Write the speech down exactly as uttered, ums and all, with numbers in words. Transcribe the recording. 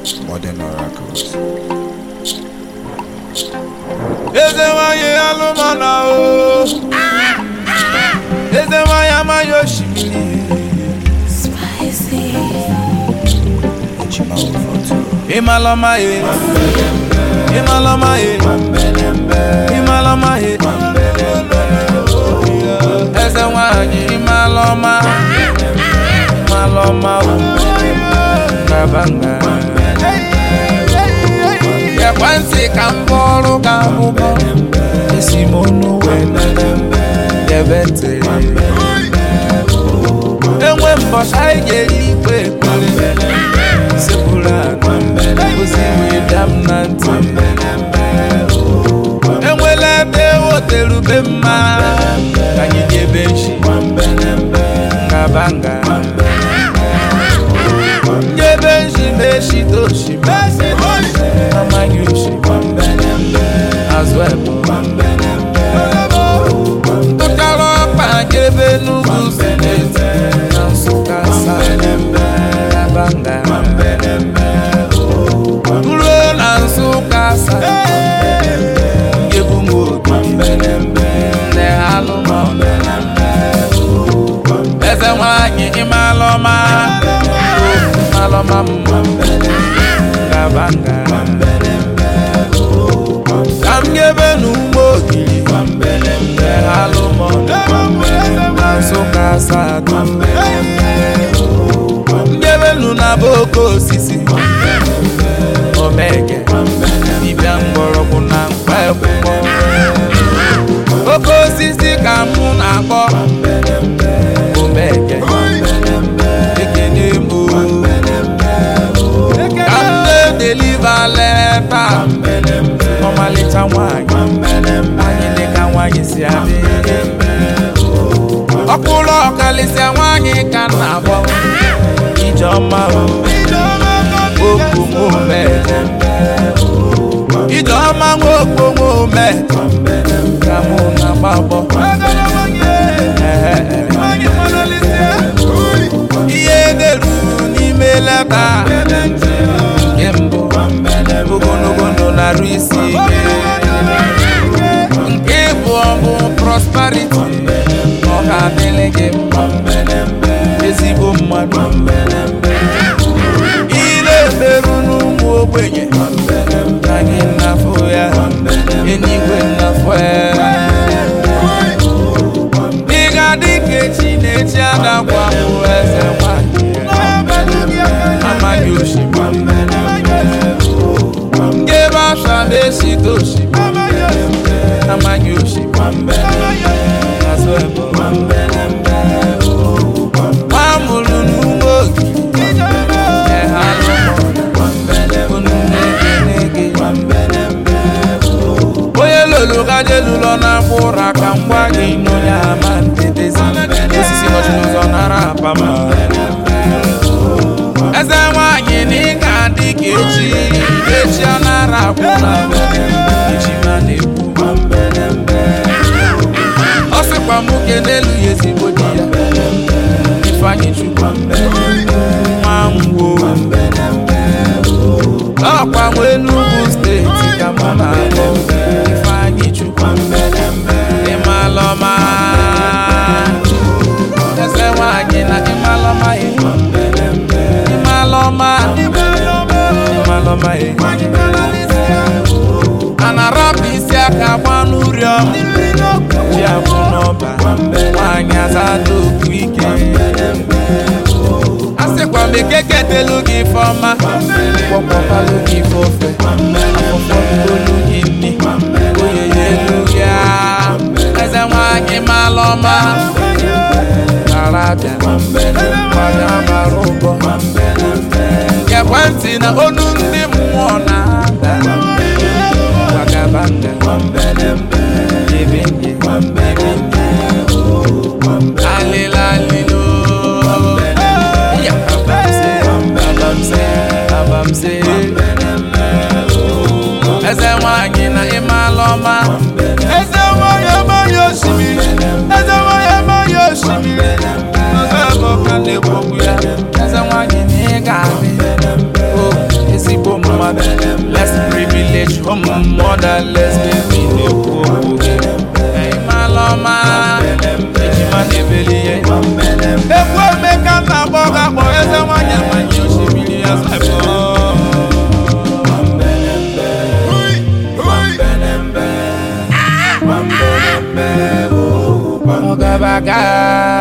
Modern Oracles. Eze wanye alumana o. Eze wanye amayoshi. Spicy. Ejima Ofoto. Imalama ye. Imalama ye. Imalama ye. Eze wanye imalama. Imalama o. Kabanga. Kwansi kambolo kabubo Esimonu wena Yebete Enwe mbosha igeli kwe kule Sepula Kuzi widam nanti Enwe lede wote rubema Kanyije benshi Kabanga Nyebenshi beshi toshi Amanyushi Azwebo Tukalo pangebe nugu senete Nansukasa Kabanga Ulo nansukasa Ngebungu Nehaluma Eze wanyi imaloma Imaloma Kabanga Kamgebe n'umogiri Nehaluma Nansukasa Ngebe nuna boko osisi Omege Dibia mgbọrọgwụ na mkpa ekwukwo Boko osisi ka mụ na-akpọ Omege Ekene mụ Ka m na-edeliva leta Ọmalịcha nwanyị Anyị dịka nwanyị si adị Ọkwụrụ ọkalịsịa nwanyị ka na-abọ Ijeọma Okwu nwome Ijeọma nwokwu nwome Ka mụ na-agbabọ Ihe deru n'ime leta Nke mbụ Ogologo nọ na-arụ isi ike Nke bụ ọbụ prosperity Ọ ga-adịlị gị mma Ezigbo mmadụ Ile emerụ n'ụmụ ogbenye Na gị nnafọ ya Enigwe nnafọ ya Dịga dịka echi na-echi adakwa bụ eze nwanyị Amaghị osimiri Ngebe asha na-esi toshi Amaghị osimiri Azụ ebo Nwa mụrụ n'ụmụ ogi Onye lolo gaje lụlọ na-akwụ ụra ka mgba gị n'onye ama ntetezi Osisi nọchi n'ụzọ nara apama Eze nwanyị na ị ga-adị ka echi Echi a nara akwụ na echi ma na-ekwu Ọ sịkwa mụke n'elu ya ezigbo di ya Ifeanyi Chukwu Nwa ngwo Ọkwa nwe Enugu steeti ka mụ na-akpọ Ifeanyi Chukwu Ịmalọma Eze nwanyị na ịmalọma ya Ịmalọma Ịmalọma ya Anarapụ isi aka gba n'ụrịọm Ji akwụ n'ọba Nwanyị azado okwu ike Asịkwa m ekeketelu gị ifeọma Kpọkpọbalụ gị ife ofe Afọfọdụolu gị nni Oyeye elu ya Eze nwanyị malọma Karabịa Kwabịa mara ụbọ Nkekwentị na onu ndị mmụọ na-ada Kwagabanga Jebenge Alila alilo Abamse Eze nwanyị na ịmalọma Eze nwanyị amaghị osimiri Eze nwanyị amaghị osimiri Eze nwanyị na ị ga-adị package home motherless baby na-ekwu okwu gị ịmalụ ọma ejima na-ebeli ihe ekwu omeka na-akpọ ga-akpọ eze nwanyị nwanyị osimiri ya saịbọ Ogabaga